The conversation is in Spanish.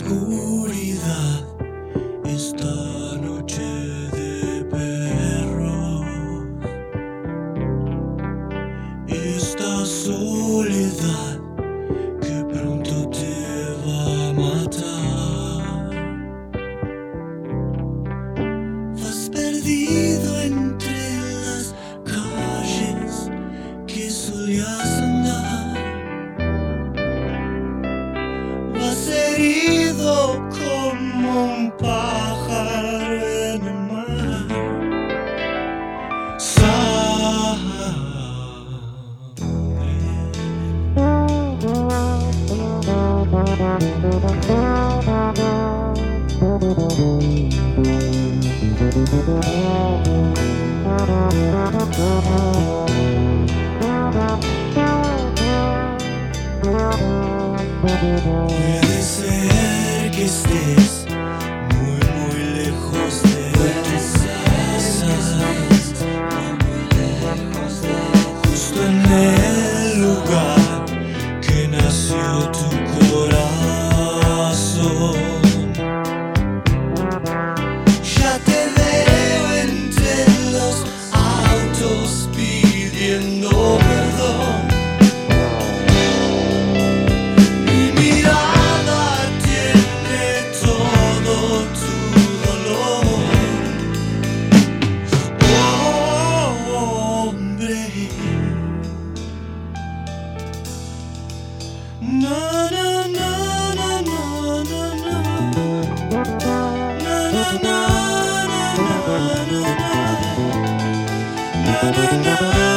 oscuridad, esta noche de perros, esta soledad que pronto te va a matar. Vas perdido entre las calles que solías andar. Vas herido como un pájaro en el mar. Puede ser que estés muy lejos de casa, justo en el lugar que nació tu corazón. Ya te veo entre los autos pidiendo perdón. Na na na na na na na. Na na na na na na. Na na na.